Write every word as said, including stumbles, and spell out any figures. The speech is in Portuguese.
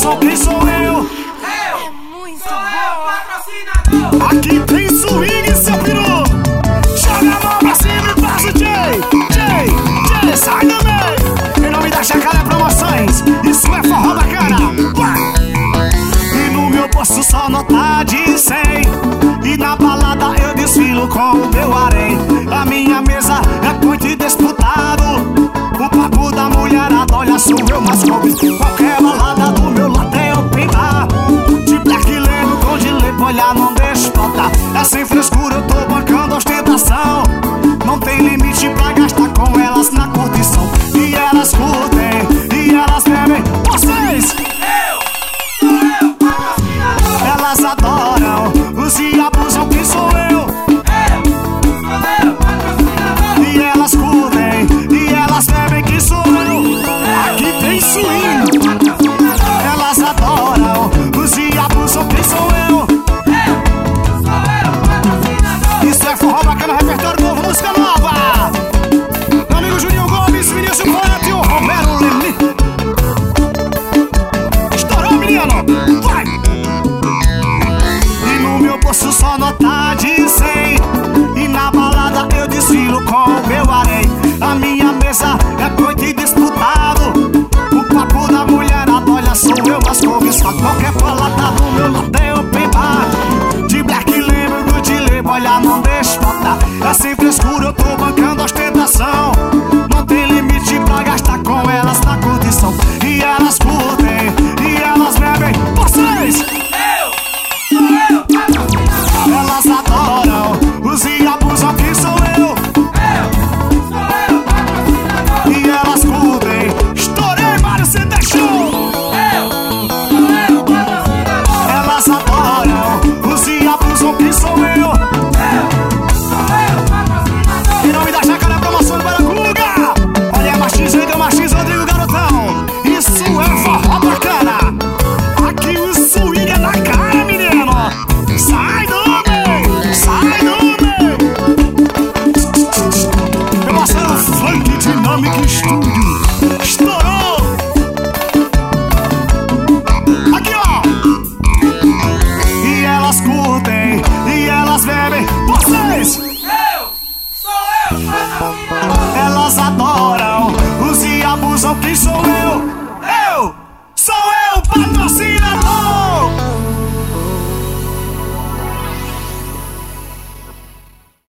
abusam, quem sou eu? É muito bom. Patrocinador. Aqui tem swing, seu peru. Joga a mão pra cima e faz o J, J, J, sai do meio. Em nome da Jacaré Promoções, isso é forró bacana. Vai! E no meu bolso só nota de cem. E na balada eu desfilo com o meu harém. A minha mesa é muito disputado. O papo da mulherada, olha, sou eu mais coube. Qualquer balada do meu lado tem open bar. De black lendo com de lepo, olha, não deixa faltar. É sem frescura, eu tô bancando ostentação. Não tem limite pra gastar com elas na curtição. E elas curtem, e elas bebem. Vocês! Eu sou eu, patrocinador. Elas adoram, os e abusam, quem sou eu? Eu sou eu, patrocinador. E elas curtem, e elas bebem, quem sou eu? Aqui tem swing. Elas adoram, os e abusam, quem sou eu? Eu sou eu, patrocinador. Isso é forró bacana, repertório novo, música nova. Meu amigo Juninho Gomes, Vinícius Poeta e o Romero Lemi. Estourou, menino, vai! E no meu bolso só nota de cem. E na balada eu desfilo com o meu harém. A minha mesa é muito disputado. O papo da mulherada, olha, sou eu mas como só qualquer balada do meu lado tem open bar. De black lembro de lebo, olha, não deixa faltar. É sem frescura, eu tô bancando ostentação. Não tem limite pra gastar com elas na curtição. E elas curtem, e elas bebem. Vocês! Eu sou eu, patrocinador. Elas adoram, os e abusam, quem sou eu? Eu sou eu, patrocinador. E elas curtem. Estourei, Mário, cê deixou. Eu sou eu, patrocinador. Elas adoram, os e abusam, quem sou eu? Eu sou eu, patrocinador. Em nome da Jacaré Promoções Baracuga. Olha, é machismo, deu machismo, Rodrigo Garotão. Isso é forró bacana. Aqui o swing é na cara, menino. Sai do meio, sai do meio. Eu mostrando Funk Dynamic Studio. Estourou. Aqui, ó. E elas curtem, e elas bebem. Vocês! Eu sou eu, patrocinador. Elas adoram, os e abusam, quem sou eu?